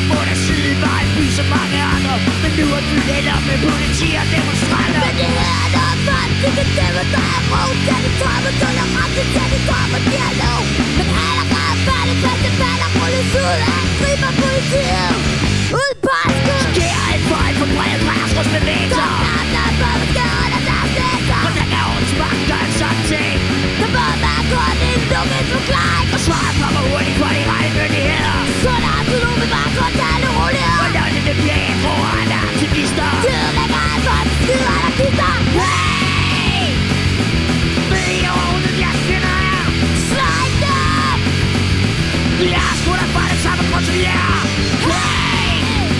på den side var en by som mange andre. Men nu er du hælder med politi og demonstranter. Men det her er noget fart, det kan dæmme dig af ro. Kan de drømme, tolerance til de kommer dialog. Men allerede færdig festivaler rulles ud af griber politiet. Ud på skud. Sker en fejl for brede græsrodsbevægelser. Toppnavner på beskeden af deres læser. Og der er ordens mange gør en sådan ting. Der må være kun en lukket forklaring. Og svaret kommer hurtigt fra de regnmyndigheder. Så der er til nogen, vi bare går til alle roligheder. Og løgnene bliver ædruer af aktivister. Tiden lægger alt for en skid anarkister. Hey! Ved I overhovedet, jeg finder her? Slide dem! Vi er sgu da bare det samme grund som jer. Hey!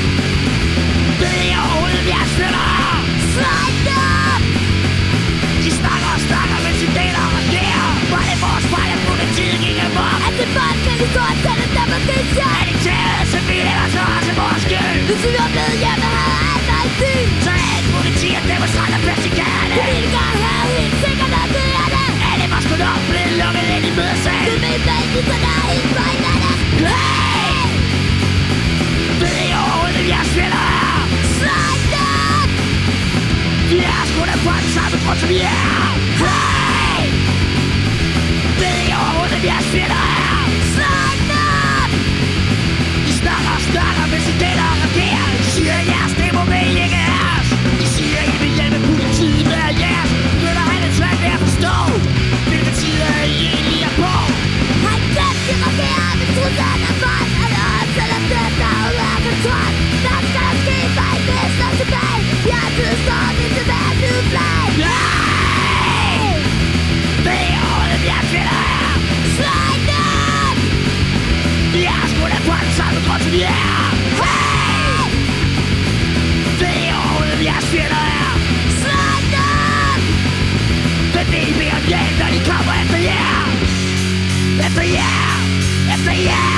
Ved I overhovedet, jeg finder her? Slide dem! De snakker og snakker, mens de deler og regerer. Var det vores fejl, at politiet gik amok? At det bare kan de stå og tænde dem og det er Er de taget, så vi ellers så også vores skyld? hvis vi var blevet hjemme, havde alt været fint. Så er et politi og demonstranter bedst i gaderne. Politikere havde helt sikkert at det er det. Alle var sgu nok blevet lukket ind i mødesalen. Det med banditerne er helt på hinanden. Hey! Ved I overhovedet, jeg spiller her? Slide dem! Vi er sgu da på den samme grund som jer. Hey! Ved I overhovedet, jeg spiller her? Slide dem! De snakker og snakker, mens de deler og regerer. De siger, at jeres demo vil I ikke have os. De siger, at I vil hjælpe politiet med at jeres. Men der er lidt svært ved at forstå, hvilke tider I egentlig er på. Han kæft, de regerer med trusserne af vold. Alle os, selvom det er ude af kontrol. Hvad skal der ske, for I vil slå tilbage? Jeg har tid står vi tilbage til udflag. Hey! Ved I overhovedet, jeg spiller her? Slide dem! Vi er sgu da på den samme grund som jer. Hey! Ved I overhovedet, jeg spiller her? Slide dem! Hvad vil I bede om hjælp, når de kommer efter jer? Efter jer! Efter jer!